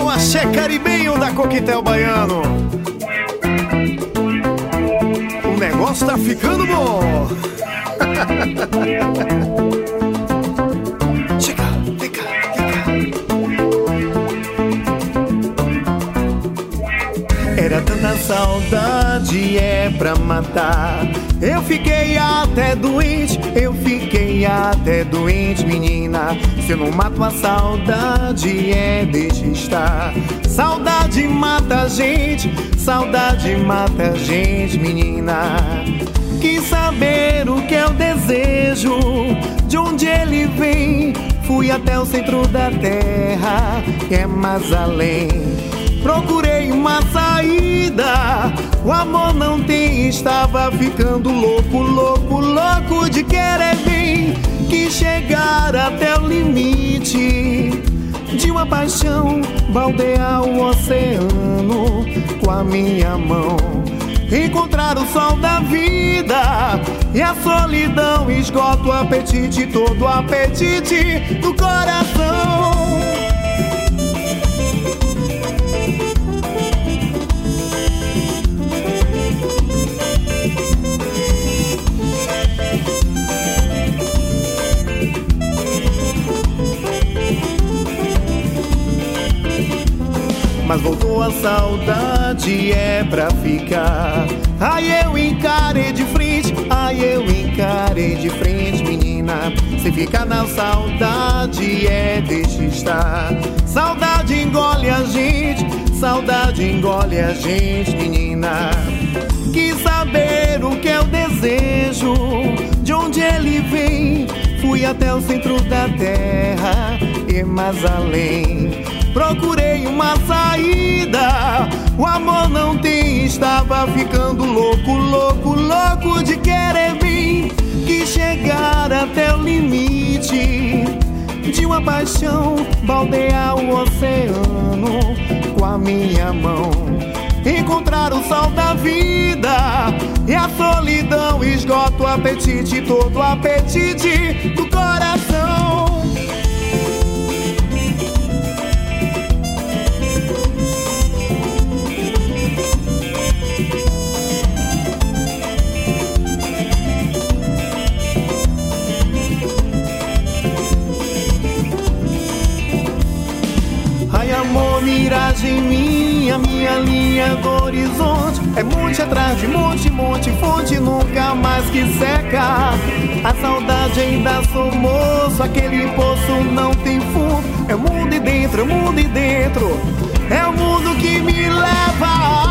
o axé caribenho da Coquetel Baiano. O negócio tá ficando bom. Chega, vem cá, vem cá. Era tanta saudade, é pra matar. Eu fiquei até doente, menina. Se eu não mato a saudade, deixa estar. Saudade mata a gente, menina. Quis saber o que eu desejo, de onde ele vem. Fui até o centro da terra, que é mais além. Procurei uma saída, o amor não tem, estava ficando louco, louco, louco de querer bem. Quis chegar até o limite de uma paixão, baldear o oceano com a minha mão. Encontrar o sol da vida e a solidão esgota o apetite, todo o apetite do coração. Mas voltou a saudade, é pra ficar. Ai, eu encarei de frente, menina. Se ficar na saudade, deixa estar. Saudade engole a gente, menina. Quis saber o que eu desejo, de onde ele vem. Fui até o centro da terra e mais além. Procurei uma saída, o amor não tem, estava ficando louco, louco, louco de querer bem. Quis chegar até o limite de uma paixão, baldear o oceano com a minha mão. Encontrar o sol da vida e a solidão esgota o apetite, todo o apetite do coração. Ai, amor, miragem minha linha do horizonte. É monte atrás de monte, monte, fonte nunca mais que seca. A saudade ainda sou moço, aquele poço não tem fundo. É o mundo e dentro, é o mundo que me leva.